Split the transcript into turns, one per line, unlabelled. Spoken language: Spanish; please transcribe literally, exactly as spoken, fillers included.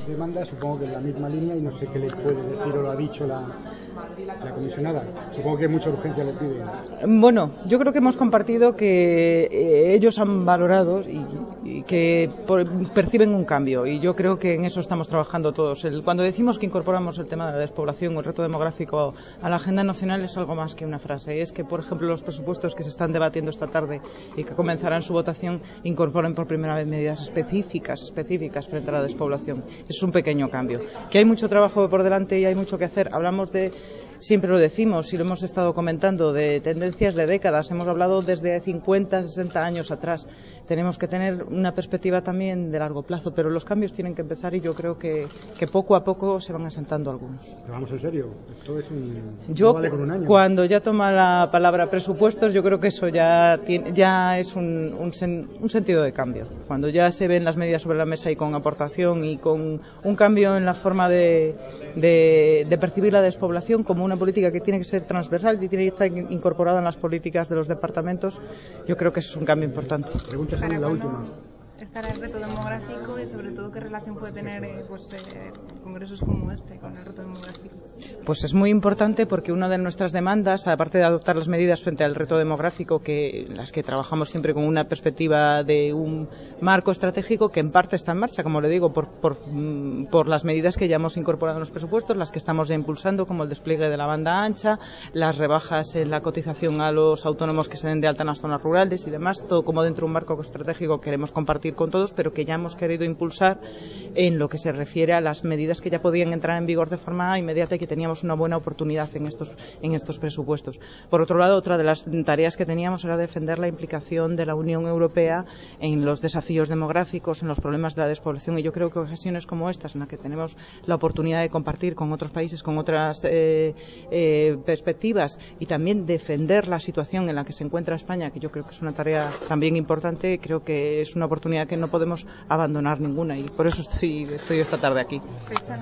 demandas, supongo que en la misma línea, y no sé qué le puede decir o lo ha dicho la, la comisionada. Supongo que mucha urgencia le pide.
Bueno, yo creo que hemos compartido que eh, ellos han valorado y, y que por, perciben un cambio, y yo creo que en eso estamos trabajando todos. El, cuando decimos que incorporamos el tema de la despoblación o el reto demográfico a la agenda nacional, es algo más que una frase. Es que, por ejemplo, los presupuestos que se están debatiendo esta tarde y que comenzarán su votación incorporen por primera vez medidas específicas, específicas frente a la despoblación. Es un pequeño cambio. Que hay mucho trabajo por delante y hay mucho que hacer. Hablamos de, siempre lo decimos y lo hemos estado comentando, de tendencias de décadas. Hemos hablado desde cincuenta, sesenta años atrás. Tenemos que tener una perspectiva también de largo plazo, pero los cambios tienen que empezar, y yo creo que, que poco a poco se van asentando algunos.
Pero vamos en serio, esto es un...
Yo,
no vale con un año.
Cuando ya toma la palabra presupuestos, yo creo que eso ya, tiene, ya es un, un, sen, un sentido de cambio. Cuando ya se ven las medidas sobre la mesa y con aportación y con un cambio en la forma de, de, de percibir la despoblación como una política que tiene que ser transversal y tiene que estar incorporada en las políticas de los departamentos, yo creo que eso es un cambio importante.
Preguntas en la última.
Estará el reto demográfico y sobre todo qué relación puede tener eh, pues, eh, congresos como este con el reto demográfico.
Pues es muy importante, porque una de nuestras demandas, aparte de adoptar las medidas frente al reto demográfico, que las que trabajamos siempre con una perspectiva de un marco estratégico que en parte está en marcha, como le digo, por, por, por las medidas que ya hemos incorporado en los presupuestos, las que estamos ya impulsando, como el despliegue de la banda ancha, las rebajas en la cotización a los autónomos que se den de alta en las zonas rurales y demás, todo como dentro de un marco estratégico que queremos compartir con todos, pero que ya hemos querido impulsar en lo que se refiere a las medidas que ya podían entrar en vigor de forma inmediata y que teníamos una buena oportunidad en estos, en estos presupuestos. Por otro lado, otra de las tareas que teníamos era defender la implicación de la Unión Europea en los desafíos demográficos, en los problemas de la despoblación, y yo creo que ocasiones como estas, en las que tenemos la oportunidad de compartir con otros países, con otras eh, eh, perspectivas, y también defender la situación en la que se encuentra España, que yo creo que es una tarea también importante, creo que es una oportunidad que no podemos abandonar ninguna, y por eso estoy, estoy esta tarde aquí.